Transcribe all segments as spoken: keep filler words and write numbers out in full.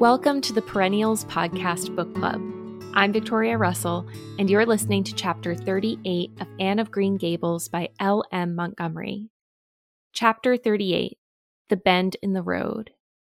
Welcome to the Perennials Podcast Book Club. I'm Victoria Russell, and you're listening to Chapter thirty-eight of Anne of Green Gables by L M Montgomery. Chapter thirty-eight, The Bend in the Road.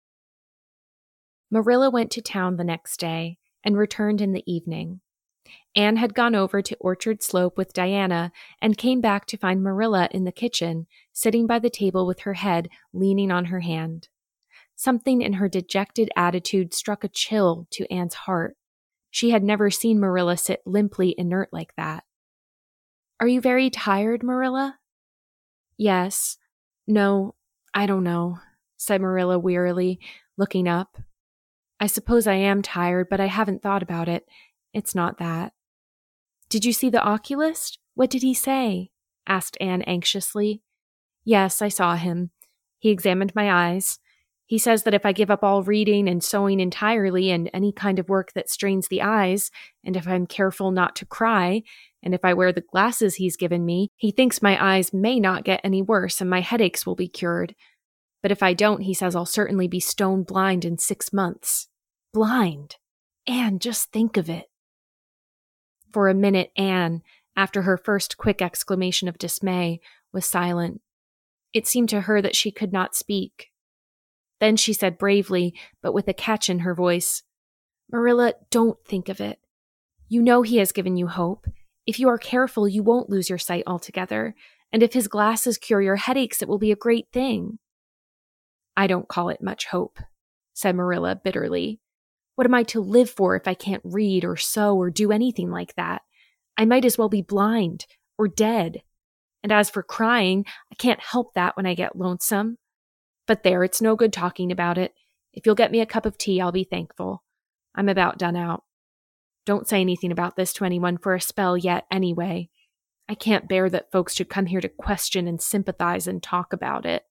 Marilla went to town the next day and returned in the evening. Anne had gone over to Orchard Slope with Diana and came back to find Marilla in the kitchen, sitting by the table with her head leaning on her hand. Something in her dejected attitude struck a chill to Anne's heart. She had never seen Marilla sit limply inert like that. "Are you very tired, Marilla?" "Yes. No, I don't know," said Marilla wearily, looking up. "I suppose I am tired, but I haven't thought about it. It's not that." "Did you see the oculist? What did he say?" asked Anne anxiously. "Yes, I saw him. He examined my eyes. He says that if I give up all reading and sewing entirely and any kind of work that strains the eyes, and if I'm careful not to cry, and if I wear the glasses he's given me, he thinks my eyes may not get any worse and my headaches will be cured. But if I don't, he says I'll certainly be stone blind in six months. Blind! Anne, just think of it." For a minute, Anne, after her first quick exclamation of dismay, was silent. It seemed to her that she could not speak. Then she said bravely, but with a catch in her voice, "Marilla, don't think of it. You know he has given you hope. If you are careful, you won't lose your sight altogether. And if his glasses cure your headaches, it will be a great thing." "I don't call it much hope," said Marilla bitterly. "What am I to live for if I can't read or sew or do anything like that? I might as well be blind or dead. And as for crying, I can't help that when I get lonesome. But there, it's no good talking about it. If you'll get me a cup of tea, I'll be thankful. I'm about done out. Don't say anything about this to anyone for a spell yet, anyway. I can't bear that folks should come here to question and sympathize and talk about it."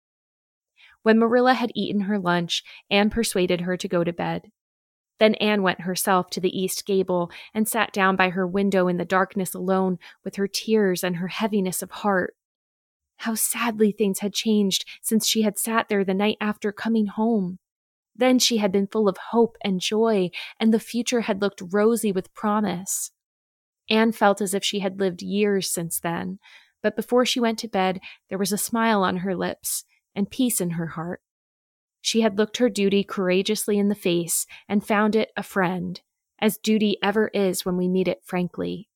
When Marilla had eaten her lunch, Anne persuaded her to go to bed. Then Anne went herself to the east gable and sat down by her window in the darkness alone with her tears and her heaviness of heart. How sadly things had changed since she had sat there the night after coming home. Then she had been full of hope and joy, and the future had looked rosy with promise. Anne felt as if she had lived years since then, but before she went to bed, there was a smile on her lips and peace in her heart. She had looked her duty courageously in the face and found it a friend, as duty ever is when we meet it frankly.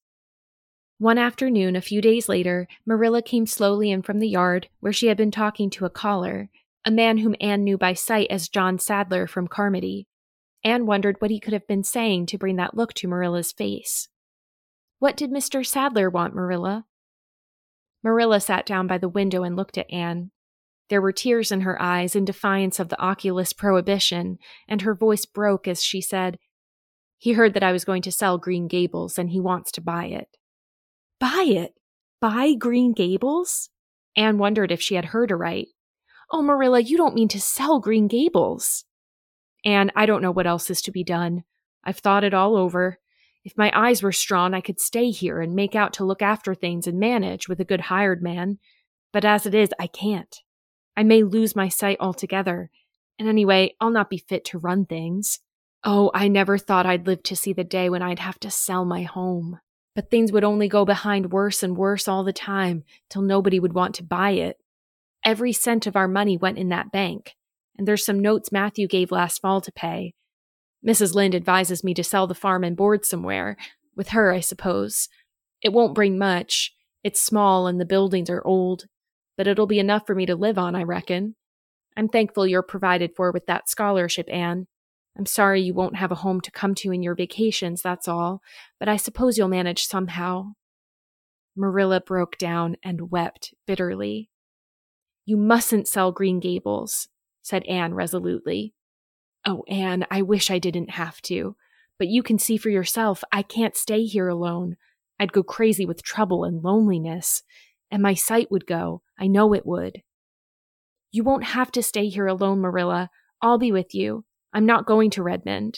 One afternoon, a few days later, Marilla came slowly in from the yard where she had been talking to a caller, a man whom Anne knew by sight as John Sadler from Carmody. Anne wondered what he could have been saying to bring that look to Marilla's face. "What did Mister Sadler want, Marilla?" Marilla sat down by the window and looked at Anne. There were tears in her eyes in defiance of the oculist's prohibition, and her voice broke as she said, "He heard that I was going to sell Green Gables, and he wants to buy it." "Buy it? Buy Green Gables?" Anne wondered if she had heard aright. "Oh, Marilla, you don't mean to sell Green Gables." "Anne, I don't know what else is to be done. I've thought it all over. If my eyes were strong, I could stay here and make out to look after things and manage with a good hired man. But as it is, I can't. I may lose my sight altogether. And anyway, I'll not be fit to run things. Oh, I never thought I'd live to see the day when I'd have to sell my home. But things would only go behind worse and worse all the time, till nobody would want to buy it. Every cent of our money went in that bank, and there's some notes Matthew gave last fall to pay. Missus Lynde advises me to sell the farm and board somewhere, with her, I suppose. It won't bring much. It's small and the buildings are old, but it'll be enough for me to live on, I reckon. I'm thankful you're provided for with that scholarship, Anne. I'm sorry you won't have a home to come to in your vacations, that's all, but I suppose you'll manage somehow." Marilla broke down and wept bitterly. "You mustn't sell Green Gables," said Anne resolutely. "Oh, Anne, I wish I didn't have to. But you can see for yourself I can't stay here alone. I'd go crazy with trouble and loneliness. And my sight would go. I know it would." "You won't have to stay here alone, Marilla. I'll be with you. I'm not going to Redmond."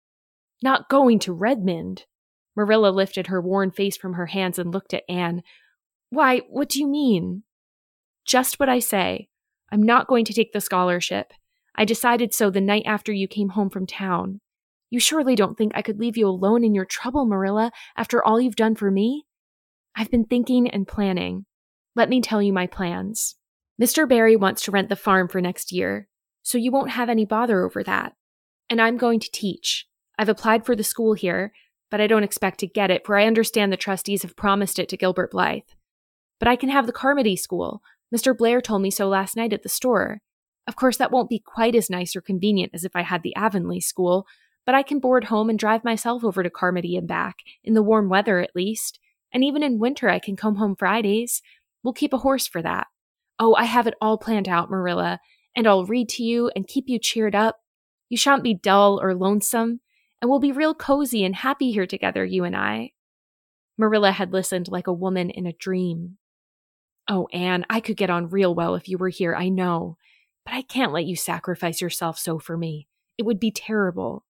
"Not going to Redmond?" Marilla lifted her worn face from her hands and looked at Anne. "Why, what do you mean?" "Just what I say. I'm not going to take the scholarship. I decided so the night after you came home from town. You surely don't think I could leave you alone in your trouble, Marilla, after all you've done for me? I've been thinking and planning. Let me tell you my plans. Mister Barry wants to rent the farm for next year, so you won't have any bother over that. And I'm going to teach. I've applied for the school here, but I don't expect to get it, for I understand the trustees have promised it to Gilbert Blythe. But I can have the Carmody school. Mister Blair told me so last night at the store. Of course, that won't be quite as nice or convenient as if I had the Avonlea school, but I can board home and drive myself over to Carmody and back, in the warm weather at least. And even in winter, I can come home Fridays. We'll keep a horse for that. Oh, I have it all planned out, Marilla, and I'll read to you and keep you cheered up. You shan't be dull or lonesome, and we'll be real cozy and happy here together, you and I. Marilla had listened like a woman in a dream. Oh, Anne, I could get on real well if you were here, I know, but I can't let you sacrifice yourself so for me. It would be terrible.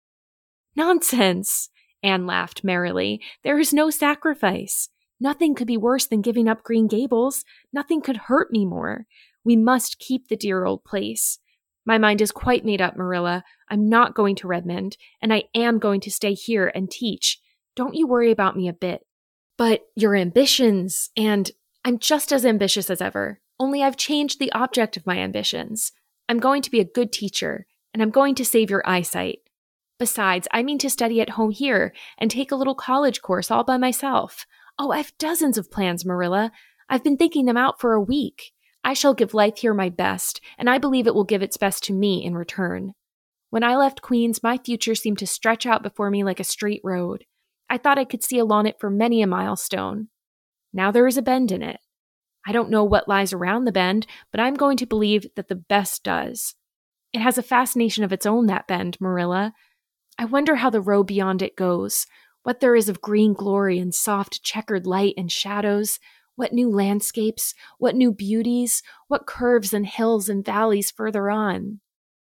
Nonsense, Anne laughed merrily. There is no sacrifice. Nothing could be worse than giving up Green Gables. Nothing could hurt me more. We must keep the dear old place. My mind is quite made up, Marilla. I'm not going to Redmond, and I am going to stay here and teach. Don't you worry about me a bit. But your ambitions, and I'm just as ambitious as ever, only I've changed the object of my ambitions. I'm going to be a good teacher, and I'm going to save your eyesight. Besides, I mean to study at home here and take a little college course all by myself. Oh, I've dozens of plans, Marilla. I've been thinking them out for a week. I shall give life here my best, and I believe it will give its best to me in return. When I left Queens, my future seemed to stretch out before me like a straight road. I thought I could see along it for many a milestone. Now there is a bend in it. I don't know what lies around the bend, but I'm going to believe that the best does. It has a fascination of its own, that bend, Marilla. I wonder how the road beyond it goes, what there is of green glory and soft checkered light and shadows, what new landscapes, what new beauties, what curves and hills and valleys further on.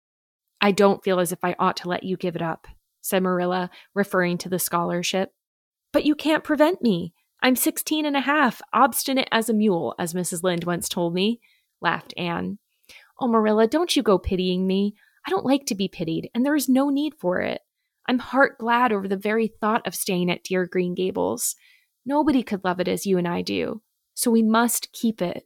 I don't feel as if I ought to let you give it up, said Marilla, referring to the scholarship. But you can't prevent me. I'm sixteen and a half, obstinate as a mule, as Missus Lynde once told me, laughed Anne. Oh, Marilla, don't you go pitying me. I don't like to be pitied, and there is no need for it. I'm heart glad over the very thought of staying at dear Green Gables. Nobody could love it as you and I do, so we must keep it.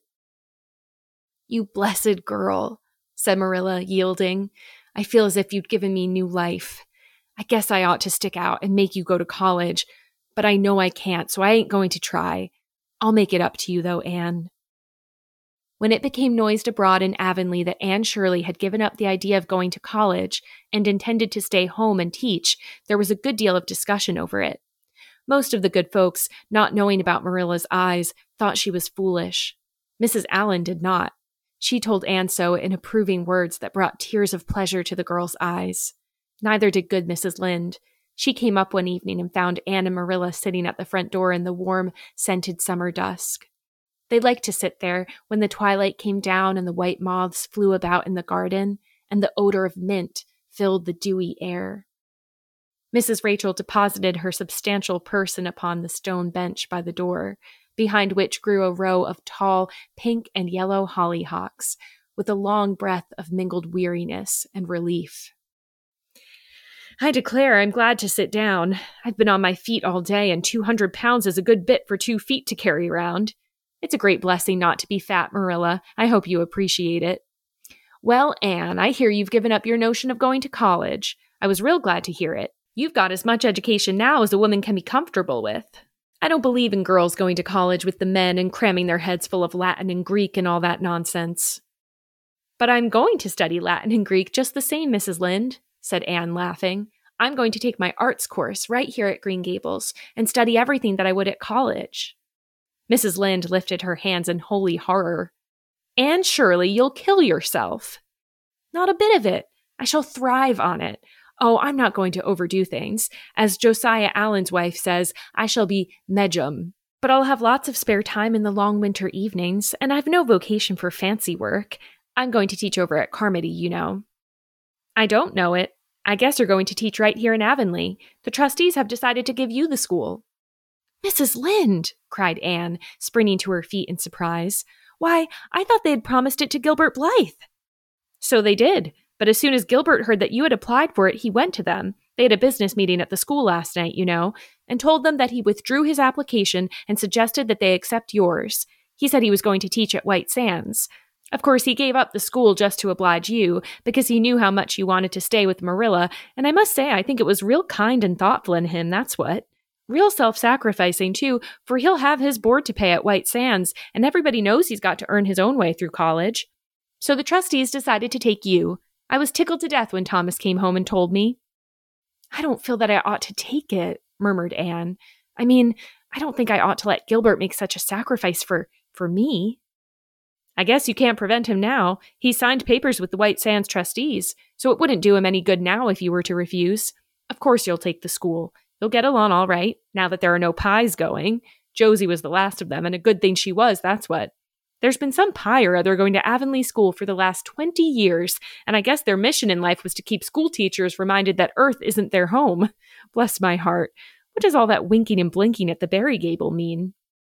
You blessed girl, said Marilla, yielding. I feel as if you'd given me new life. I guess I ought to stick out and make you go to college, but I know I can't, so I ain't going to try. I'll make it up to you, though, Anne. When it became noised abroad in Avonlea that Anne Shirley had given up the idea of going to college and intended to stay home and teach, there was a good deal of discussion over it. Most of the good folks, not knowing about Marilla's eyes, thought she was foolish. Missus Allen did not. She told Anne so in approving words that brought tears of pleasure to the girl's eyes. Neither did good Missus Lynde. She came up one evening and found Anne and Marilla sitting at the front door in the warm, scented summer dusk. They liked to sit there when the twilight came down and the white moths flew about in the garden, and the odor of mint filled the dewy air. Missus Rachel deposited her substantial person upon the stone bench by the door, behind which grew a row of tall pink and yellow hollyhocks, with a long breath of mingled weariness and relief. I declare I'm glad to sit down. I've been on my feet all day, and two hundred pounds is a good bit for two feet to carry round. It's a great blessing not to be fat, Marilla. I hope you appreciate it. Well, Anne, I hear you've given up your notion of going to college. I was real glad to hear it. You've got as much education now as a woman can be comfortable with. I don't believe in girls going to college with the men and cramming their heads full of Latin and Greek and all that nonsense. But I'm going to study Latin and Greek just the same, Missus Lynde, said Anne, laughing. I'm going to take my arts course right here at Green Gables and study everything that I would at college. Missus Lynde lifted her hands in holy horror. Anne Shirley, you'll kill yourself. Not a bit of it. I shall thrive on it. Oh, I'm not going to overdo things. As Josiah Allen's wife says, I shall be medjum. But I'll have lots of spare time in the long winter evenings, and I've no vocation for fancy work. I'm going to teach over at Carmody, you know. I don't know it. I guess you're going to teach right here in Avonlea. The trustees have decided to give you the school. Missus Lynde, cried Anne, springing to her feet in surprise. Why, I thought they had promised it to Gilbert Blythe. So they did, But as soon as Gilbert heard that you had applied for it, he went to them. They had a business meeting at the school last night, you know, and told them that he withdrew his application and suggested that they accept yours. He said he was going to teach at White Sands. Of course, he gave up the school just to oblige you, because he knew how much you wanted to stay with Marilla, and I must say I think it was real kind and thoughtful in him, that's what. Real self-sacrificing, too, for he'll have his board to pay at White Sands, and everybody knows he's got to earn his own way through college. So the trustees decided to take you. I was tickled to death when Thomas came home and told me. I don't feel that I ought to take it, murmured Anne. I mean, I don't think I ought to let Gilbert make such a sacrifice for, for me. I guess you can't prevent him now. He signed papers with the White Sands trustees, so it wouldn't do him any good now if you were to refuse. Of course you'll take the school. You'll get along all right, now that there are no pies going. Josie was the last of them, and a good thing she was, that's what. There's been some pie or other going to Avonlea School for the last twenty years, and I guess their mission in life was to keep school teachers reminded that Earth isn't their home. Bless my heart. What does all that winking and blinking at the Berry Gable mean?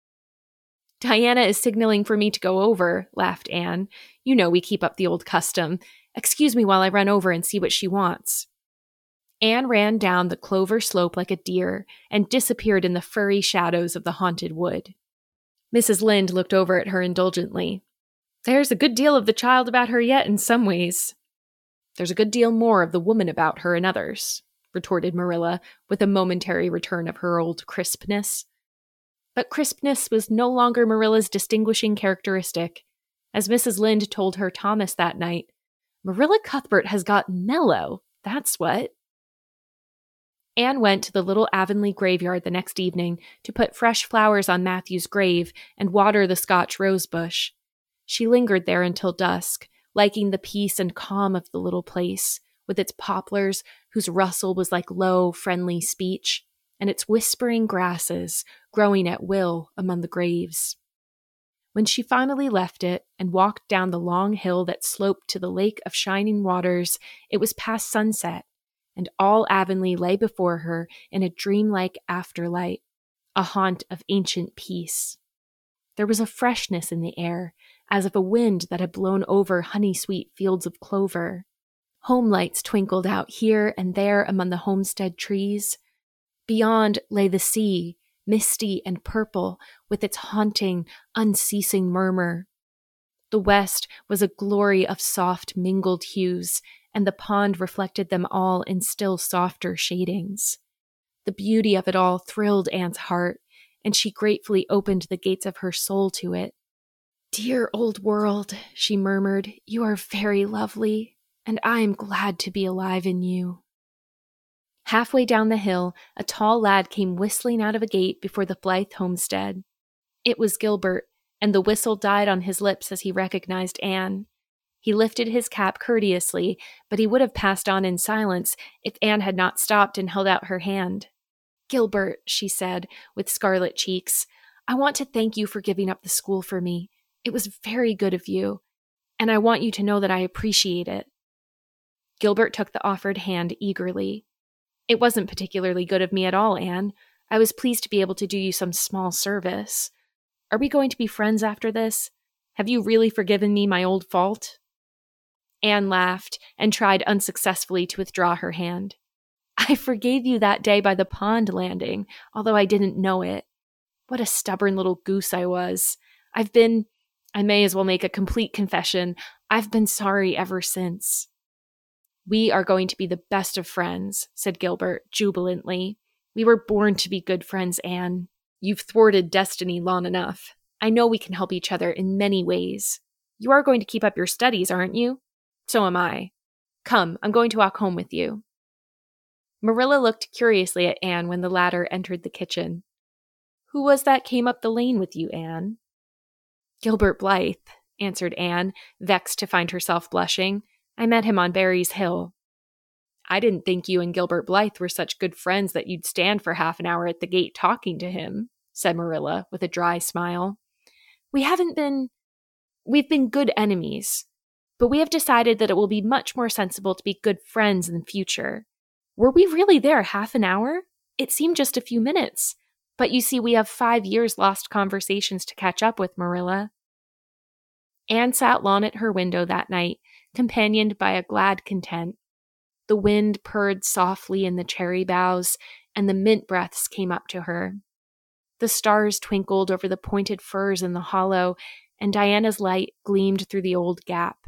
Diana is signaling for me to go over, laughed Anne. You know we keep up the old custom. Excuse me while I run over and see what she wants. Anne ran down the clover slope like a deer and disappeared in the furry shadows of the haunted wood. Missus Lynde looked over at her indulgently. There's a good deal of the child about her yet in some ways. There's a good deal more of the woman about her in others, retorted Marilla, with a momentary return of her old crispness. But crispness was no longer Marilla's distinguishing characteristic. As Missus Lynde told her Thomas that night, Marilla Cuthbert has got mellow, that's what. Anne went to the little Avonlea graveyard the next evening to put fresh flowers on Matthew's grave and water the Scotch rosebush. She lingered there until dusk, liking the peace and calm of the little place, with its poplars whose rustle was like low, friendly speech, and its whispering grasses growing at will among the graves. When she finally left it and walked down the long hill that sloped to the Lake of Shining Waters, it was past sunset, and all Avonlea lay before her in a dreamlike afterlight, a haunt of ancient peace. There was a freshness in the air, as of a wind that had blown over honey-sweet fields of clover. Home lights twinkled out here and there among the homestead trees. Beyond lay the sea, misty and purple, with its haunting, unceasing murmur. The west was a glory of soft, mingled hues, and the pond reflected them all in still softer shadings. The beauty of it all thrilled Anne's heart, and she gratefully opened the gates of her soul to it. "Dear old world," she murmured, "you are very lovely, and I am glad to be alive in you." Halfway down the hill, a tall lad came whistling out of a gate before the Blythe homestead. It was Gilbert, and the whistle died on his lips as he recognized Anne. He lifted his cap courteously, but he would have passed on in silence if Anne had not stopped and held out her hand. "Gilbert," she said, with scarlet cheeks, "I want to thank you for giving up the school for me. It was very good of you, and I want you to know that I appreciate it." Gilbert took the offered hand eagerly. "It wasn't particularly good of me at all, Anne. I was pleased to be able to do you some small service. Are we going to be friends after this? Have you really forgiven me my old fault?" Anne laughed and tried unsuccessfully to withdraw her hand. "I forgave you that day by the pond landing, although I didn't know it. What a stubborn little goose I was. I've been, I may as well make a complete confession, I've been sorry ever since." "We are going to be the best of friends," said Gilbert jubilantly. "We were born to be good friends, Anne. You've thwarted destiny long enough. I know we can help each other in many ways. You are going to keep up your studies, aren't you? So am I. Come, I'm going to walk home with you." Marilla looked curiously at Anne when the latter entered the kitchen. "Who was that came up the lane with you, Anne?" "Gilbert Blythe," answered Anne, vexed to find herself blushing. "I met him on Barry's Hill." "I didn't think you and Gilbert Blythe were such good friends that you'd stand for half an hour at the gate talking to him," said Marilla with a dry smile. "We haven't been... We've been good enemies, but we have decided that it will be much more sensible to be good friends in the future. Were we really there half an hour? It seemed just a few minutes. But you see, we have five years lost conversations to catch up with, Marilla." Anne sat long at her window that night, companioned by a glad content. The wind purred softly in the cherry boughs, and the mint breaths came up to her. The stars twinkled over the pointed firs in the hollow, and Diana's light gleamed through the old gap.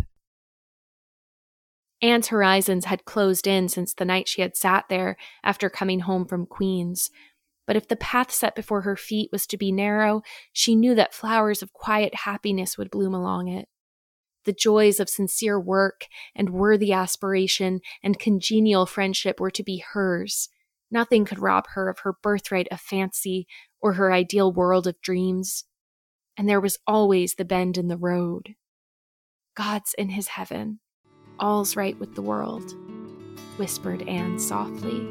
Anne's horizons had closed in since the night she had sat there after coming home from Queen's. But if the path set before her feet was to be narrow, she knew that flowers of quiet happiness would bloom along it. The joys of sincere work and worthy aspiration and congenial friendship were to be hers. Nothing could rob her of her birthright of fancy or her ideal world of dreams. And there was always the bend in the road. God's in his heaven. All's right with the world, whispered Anne softly.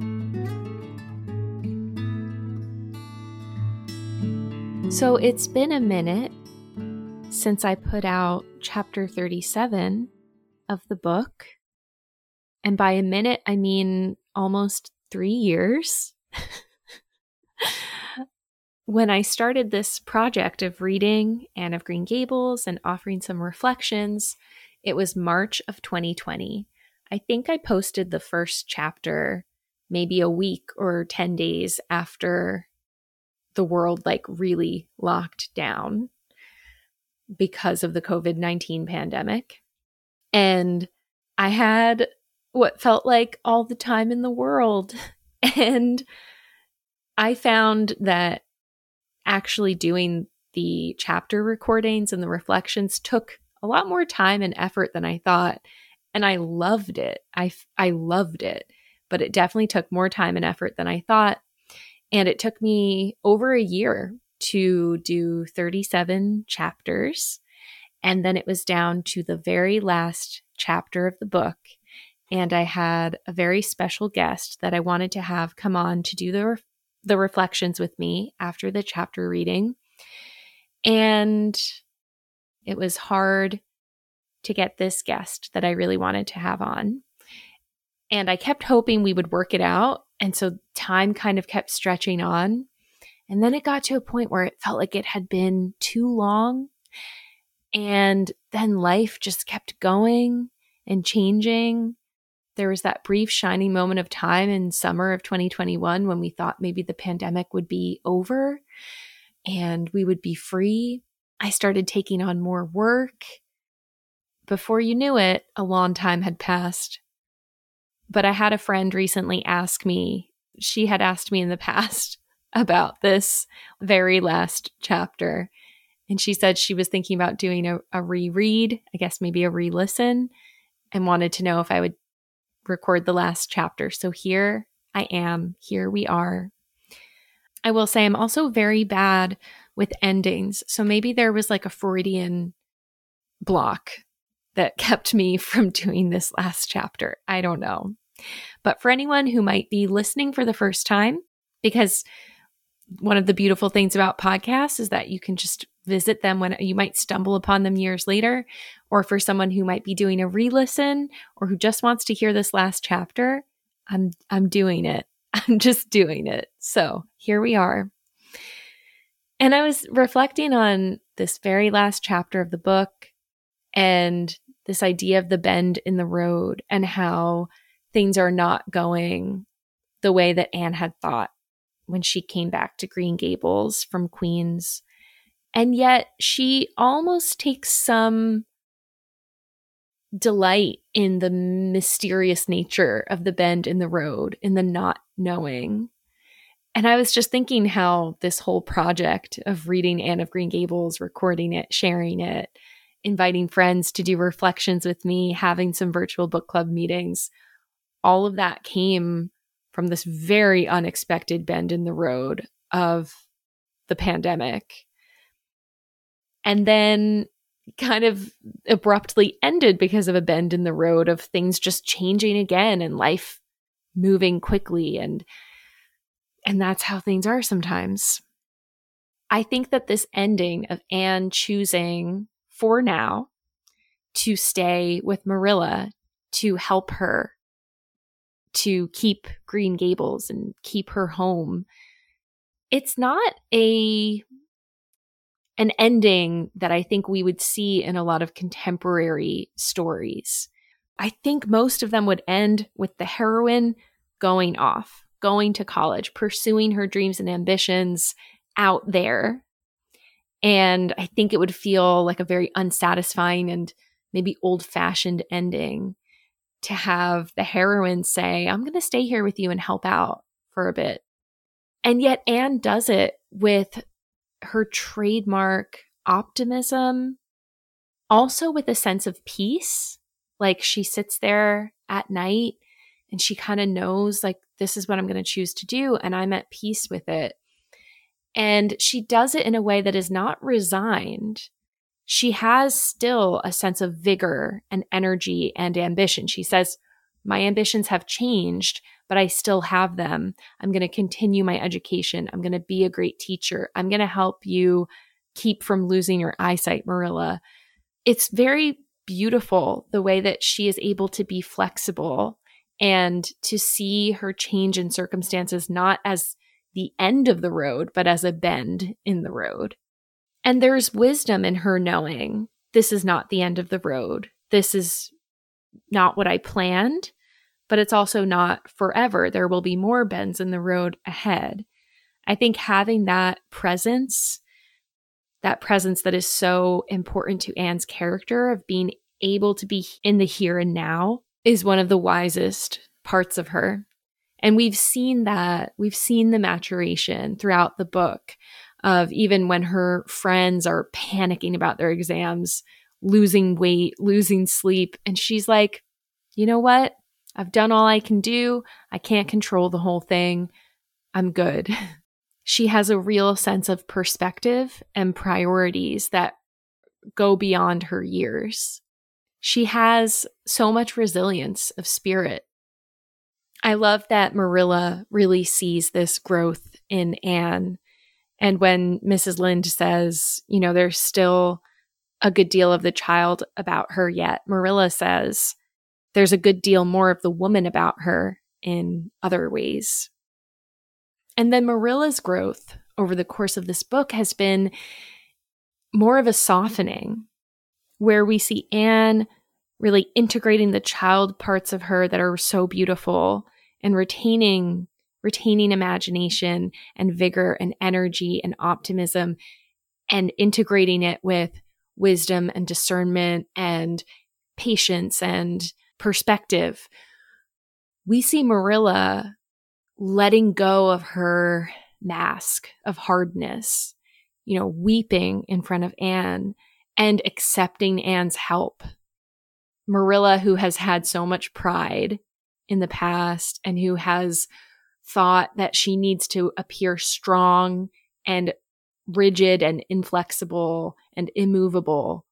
So it's been a minute since I put out chapter thirty-seven of the book. And by a minute, I mean almost three years. When I started this project of reading Anne of Green Gables and offering some reflections, it was March of twenty twenty. I think I posted the first chapter maybe a week or ten days after the world like really locked down because of the covid nineteen pandemic. And I had what felt like all the time in the world. And I found that actually doing the chapter recordings and the reflections took a lot more time and effort than I thought. And I loved it. I, I loved it. But it definitely took more time and effort than I thought. And it took me over a year to do thirty-seven chapters. And then it was down to the very last chapter of the book. And I had a very special guest that I wanted to have come on to do the, re- the reflections with me after the chapter reading. And it was hard to get this guest that I really wanted to have on. And I kept hoping we would work it out. And so time kind of kept stretching on. And then it got to a point where it felt like it had been too long. And then life just kept going and changing. There was that brief shining moment of time in summer of twenty twenty-one when we thought maybe the pandemic would be over and we would be free. I started taking on more work. Before you knew it, a long time had passed. But I had a friend recently ask me, she had asked me in the past about this very last chapter. And she said she was thinking about doing a, a reread, I guess maybe a re-listen, and wanted to know if I would record the last chapter. So here I am. Here we are. I will say I'm also very bad with endings. So maybe there was like a Freudian block that kept me from doing this last chapter. I don't know. But for anyone who might be listening for the first time, because one of the beautiful things about podcasts is that you can just visit them when you might stumble upon them years later, or for someone who might be doing a re-listen or who just wants to hear this last chapter, I'm I'm doing it. I'm just doing it. So here we are. And I was reflecting on this very last chapter of the book and this idea of the bend in the road and how things are not going the way that Anne had thought when she came back to Green Gables from Queen's. And yet she almost takes some delight in the mysterious nature of the bend in the road, in the not knowing. And I was just thinking how this whole project of reading Anne of Green Gables, recording it, sharing it, inviting friends to do reflections with me, having some virtual book club meetings, all of that came from this very unexpected bend in the road of the pandemic. And then kind of abruptly ended because of a bend in the road of things just changing again and life moving quickly. And, and that's how things are sometimes. I think that this ending of Anne choosing for now to stay with Marilla, to help her, to keep Green Gables and keep her home, it's not a an ending that I think we would see in a lot of contemporary stories. I think most of them would end with the heroine going off, going to college, pursuing her dreams and ambitions out there. And I think it would feel like a very unsatisfying and maybe old-fashioned ending to have the heroine say, I'm going to stay here with you and help out for a bit. And yet Anne does it with her trademark optimism, also with a sense of peace. Like she sits there at night and she kind of knows, like, this is what I'm going to choose to do, and I'm at peace with it. And she does it in a way that is not resigned. She has still a sense of vigor and energy and ambition. She says, my ambitions have changed, but I still have them. I'm going to continue my education. I'm going to be a great teacher. I'm going to help you keep from losing your eyesight, Marilla. It's very beautiful the way that she is able to be flexible and to see her change in circumstances not as the end of the road, but as a bend in the road. And there's wisdom in her knowing this is not the end of the road. This is not what I planned, but it's also not forever. There will be more bends in the road ahead. I think having that presence, that presence that is so important to Anne's character of being able to be in the here and now, is one of the wisest parts of her. And we've seen that, we've seen the maturation throughout the book of even when her friends are panicking about their exams, losing weight, losing sleep. And she's like, you know what? I've done all I can do. I can't control the whole thing. I'm good. She has a real sense of perspective and priorities that go beyond her years. She has so much resilience of spirit. I love that Marilla really sees this growth in Anne. And when Missus Lynde says, you know, there's still a good deal of the child about her yet, Marilla says, there's a good deal more of the woman about her in other ways. And then Marilla's growth over the course of this book has been more of a softening, where we see Anne really integrating the child parts of her that are so beautiful and retaining retaining imagination and vigor and energy and optimism, and integrating it with wisdom and discernment and patience and perspective. We see Marilla letting go of her mask of hardness, you know, weeping in front of Anne and accepting Anne's help. Marilla, who has had so much pride in the past and who has thought that she needs to appear strong and rigid and inflexible and immovable.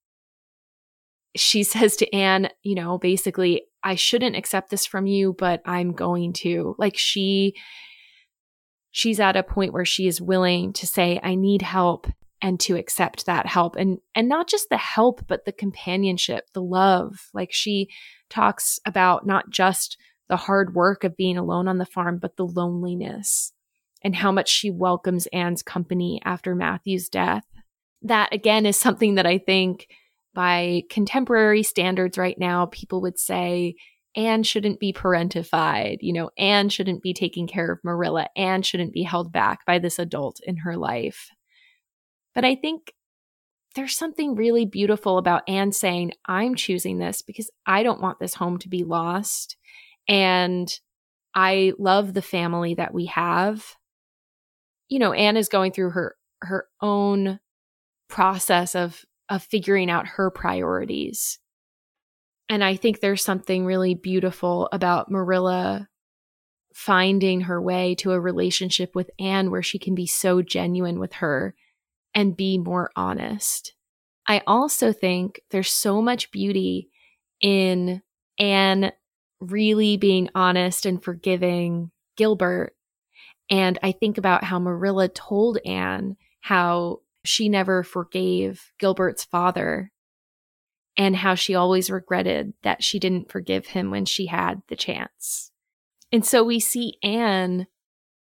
She says to Anne, you know, basically, I shouldn't accept this from you, but I'm going to. Like she, she's at a point where she is willing to say, I need help, and to accept that help. And, and not just the help, but the companionship, the love. Like she talks about not just the hard work of being alone on the farm, but the loneliness and how much she welcomes Anne's company after Matthew's death. That, again, is something that I think by contemporary standards right now, people would say, Anne shouldn't be parentified. You know, Anne shouldn't be taking care of Marilla. Anne shouldn't be held back by this adult in her life. But I think there's something really beautiful about Anne saying, I'm choosing this because I don't want this home to be lost. And I love the family that we have. You know, Anne is going through her her own process of of figuring out her priorities. And I think there's something really beautiful about Marilla finding her way to a relationship with Anne where she can be so genuine with her and be more honest. I also think there's so much beauty in Anne really being honest and forgiving Gilbert. And I think about how Marilla told Anne how she never forgave Gilbert's father and how she always regretted that she didn't forgive him when she had the chance. And so we see Anne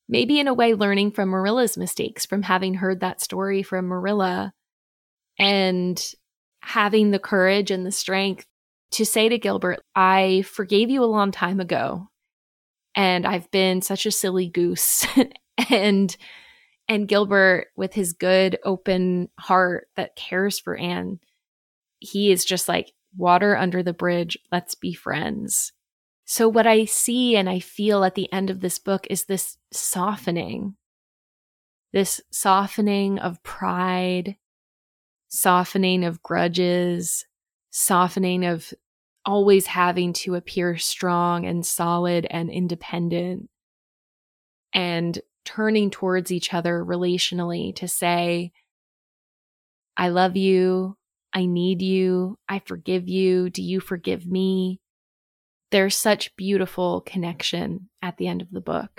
maybe in a way learning from Marilla's mistakes, from having heard that story from Marilla, and having the courage and the strength to say to Gilbert, I forgave you a long time ago, and I've been such a silly goose. and and Gilbert, with his good, open heart that cares for Anne, he is just like, water under the bridge, let's be friends. So what I see and I feel at the end of this book is this softening, this softening of pride, softening of grudges, softening of always having to appear strong and solid and independent, and turning towards each other relationally to say, I love you, I need you, I forgive you, do you forgive me? There's such beautiful connection at the end of the book.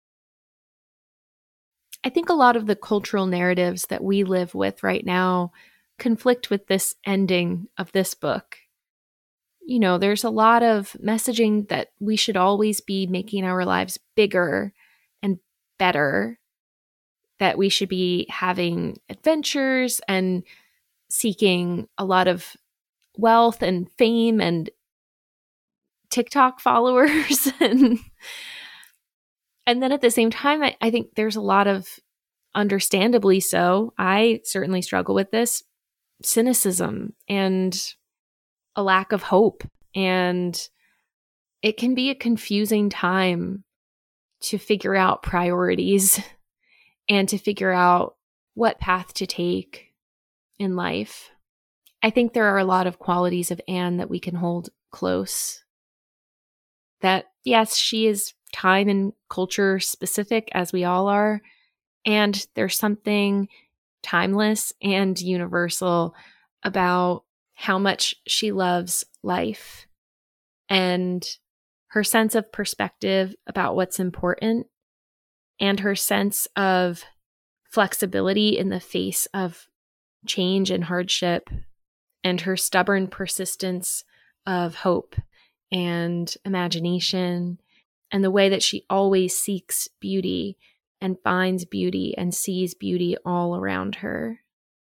I think a lot of the cultural narratives that we live with right now conflict with this ending of this book. You know, there's a lot of messaging that we should always be making our lives bigger and better, that we should be having adventures and seeking a lot of wealth and fame and TikTok followers. and and then at the same time, I, I think there's a lot of, understandably so, I certainly struggle with this, cynicism and a lack of hope. And it can be a confusing time to figure out priorities and to figure out what path to take in life. I think there are a lot of qualities of Anne that we can hold close. That, yes, she is time and culture specific, as we all are, and there's something timeless and universal about how much she loves life and her sense of perspective about what's important, and her sense of flexibility in the face of change and hardship, and her stubborn persistence of hope and imagination, and the way that she always seeks beauty and finds beauty and sees beauty all around her.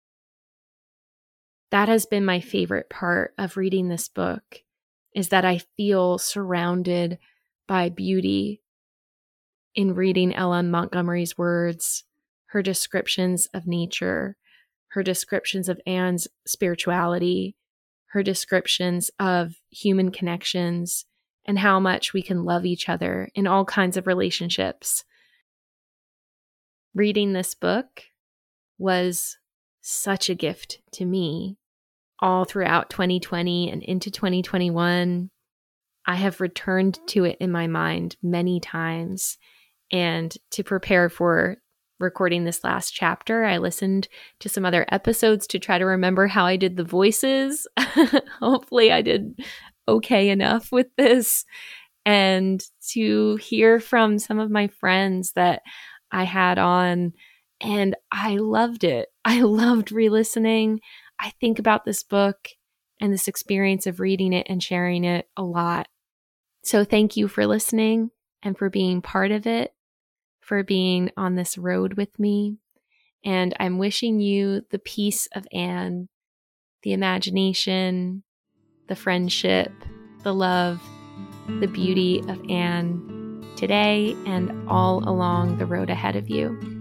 That has been my favorite part of reading this book, is that I feel surrounded by beauty in reading L M Montgomery's words, her descriptions of nature, her descriptions of Anne's spirituality, her descriptions of human connections, and how much we can love each other in all kinds of relationships. Reading this book was such a gift to me. All throughout twenty twenty and into twenty twenty-one, I have returned to it in my mind many times. And to prepare for recording this last chapter, I listened to some other episodes to try to remember how I did the voices. Hopefully I did okay enough with this. And to hear from some of my friends that I had on, and I loved it. I loved re-listening. I think about this book and this experience of reading it and sharing it a lot. So thank you for listening and for being part of it, for being on this road with me. And I'm wishing you the peace of Anne, the imagination, the friendship, the love, the beauty of Anne today and all along the road ahead of you.